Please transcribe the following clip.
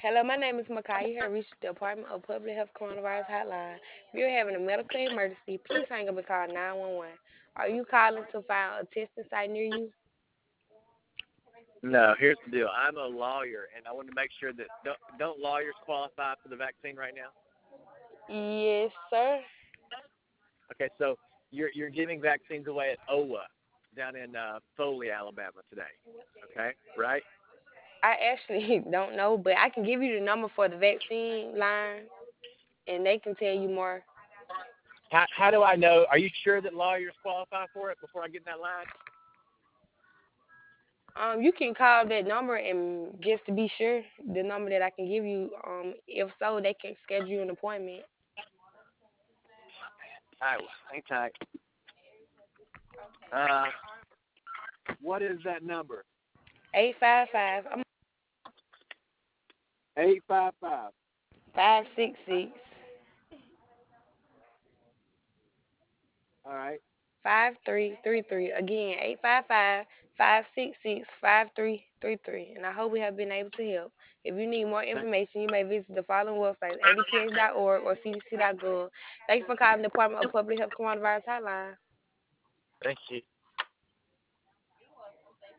Hello, my name is Makai. You have reached the Department of Public Health Coronavirus Hotline. If you're having a medical emergency, please hang up and call 911. Are you calling to find a testing site near you? No, here's the deal. I'm a lawyer, and I want to make sure that don't lawyers qualify for the vaccine right now? Yes, sir. Okay, so you're giving vaccines away at OWA down in Foley, Alabama today. Okay, right? I actually don't know, but I can give you the number for the vaccine line and they can tell you more. How do I know? Are you sure that lawyers qualify for it before I get in that line? You can call that number and just to be sure, the number that I can give you, if so, they can schedule you an appointment. All right, hang tight. Uh, what is that number? 855 855. 566 All right. 5333. Again, 855-566-5333. And I hope we have been able to help. If you need more Thank, information, you may visit the following websites: adph.org or cdc.gov. Thank you for calling the Department of Public Health Coronavirus Hotline. thank you.